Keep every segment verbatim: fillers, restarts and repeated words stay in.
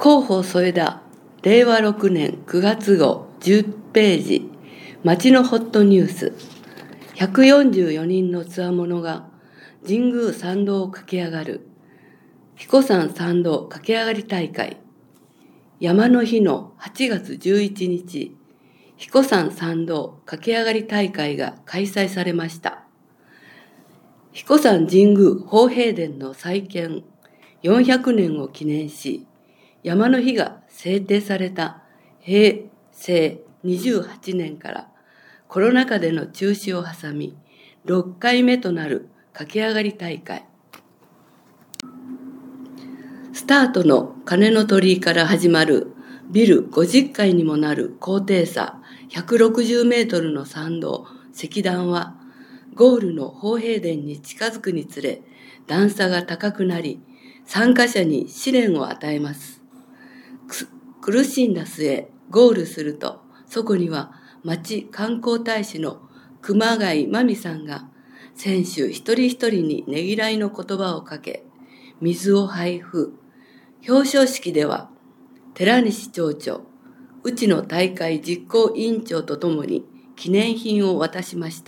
広報添田れいわろくねんくがつごじゅっページ、町のホットニュース。ひゃくよんじゅうよにんのつわものが神宮参道を駆け上がる彦山参道駆け上がり大会。山の日のはちがつじゅういちにち、彦山参道駆け上がり大会が開催されました。彦山神宮宝平殿の再建よんひゃくねんを記念し、山の日が制定されたへいせいにじゅうはちねんからコロナ禍での中止を挟み、ろっかいめとなる駆け上がり大会。スタートの鐘の鳥居から始まるビルごじゅっかいにもなる高低差ひゃくろくじゅうメートルの参道石段は、ゴールの宝平殿に近づくにつれ段差が高くなり、参加者に試練を与えます。苦しんだ末ゴールすると、そこには町観光大使の熊谷真美さんが選手一人一人にねぎらいの言葉をかけ、水を配布。表彰式では寺西町長、内野大会実行委員長とともに記念品を渡しました。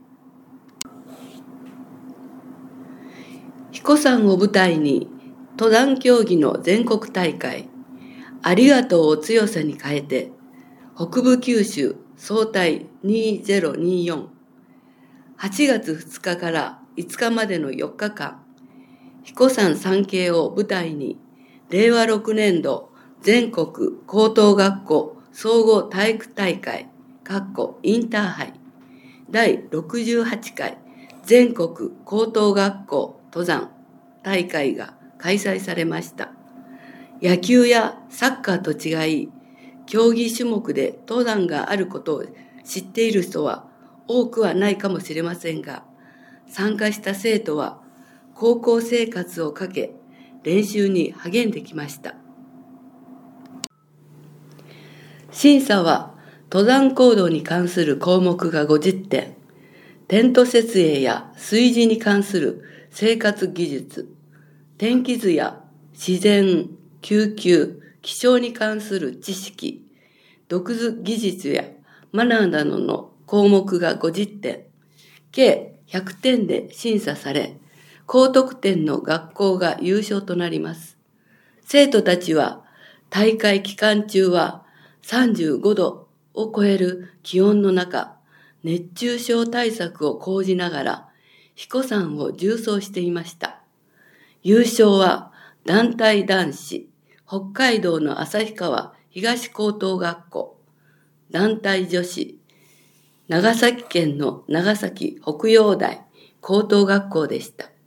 彦山を舞台に登山競技の全国大会、ありがとうを強さに変えて、北部九州総体にせんにじゅうよん、はちがつふつかからいつかまでのよっかかん、彦山山系を舞台にれいわろくねんど全国高等学校総合体育大会インターハイだいろくじゅうはちかい全国高等学校登山大会が開催されました。野球やサッカーと違い、競技種目で登山があることを知っている人は多くはないかもしれませんが、参加した生徒は高校生活をかけ練習に励んできました。審査は登山行動に関する項目がごじゅってん、テント設営や炊事に関する生活技術、天気図や自然、救急、気象に関する知識、独自技術やマナーなどの項目がごじゅってん、計ひゃくてんで審査され、高得点の学校が優勝となります。生徒たちは大会期間中はさんじゅうごどを超える気温の中、熱中症対策を講じながら彦山を縦走していました。優勝は団体男子、北海道の旭川東高等学校、団体女子、長崎県の長崎北陽台高等学校でした。